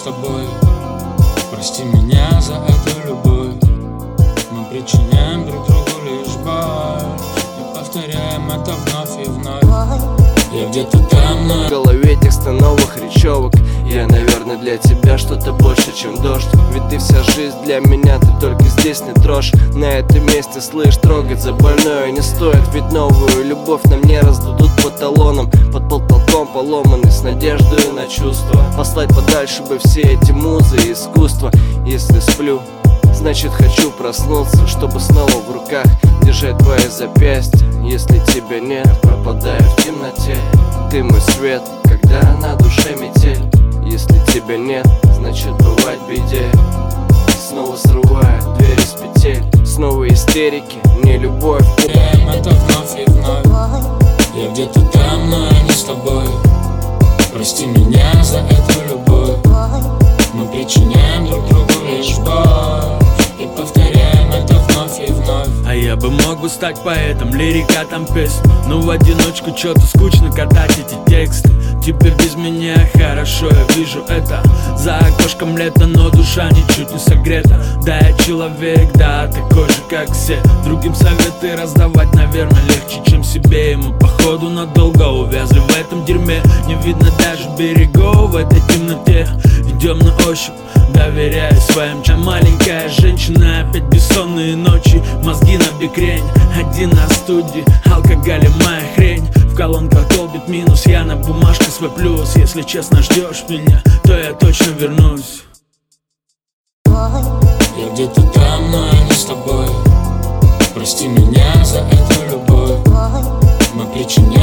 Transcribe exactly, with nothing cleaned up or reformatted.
тобой. Прости меня за эту любовь. Мы причиняем друг другу лишь боль и повторяем это вновь и вновь. Я где-то там, но в голове текста новых речевок. Я, наверное, для тебя что-то больше, чем дождь. Ведь ты вся жизнь для меня, ты только здесь не трожь. На этом месте, слышь, трогать за больное не стоит. Ведь новую любовь нам не раздадут по талонам. Под потолком поломанный с надеждой на чувства. Послать подальше бы все эти музы и искусства. Если сплю, значит хочу проснуться, чтобы снова в руках держать твои запястья. Если тебя нет, пропадаю в темноте. Ты мой свет, когда на душе метель. Если тебя нет, значит бывать беде. Снова срывает двери с петель. Снова истерики, не любовь. повторяем это вновь и вновь. Я где-то там, но я не с тобой. Прости меня за эту любовь. Мы причиняем друг другу лишь боль и повторяем это вновь и вновь. А я бы мог бы стать поэтом, лирикатом песен, но в одиночку что-то скучно катать эти тексты. Теперь без меня хорошо, я вижу это. За окошком лето, но душа ничуть не согрета. Да, я человек, да, такой же, как все. Другим советы раздавать, наверное, легче, чем себе. И мы, походу, надолго увязли в этом дерьме. Не видно даже берегов в этой темноте. Идем на ощупь, доверяя своим чам. Маленькая женщина, опять бессонные ночи. Мозги на бикрень, один на студии. Алкоголь и моя хрень. В колонках долбит минус, я на бумажке свой плюс. Если честно ждешь меня, то я точно вернусь. Я где-то там, но я не с тобой. Прости меня за эту любовь. Мы причиняем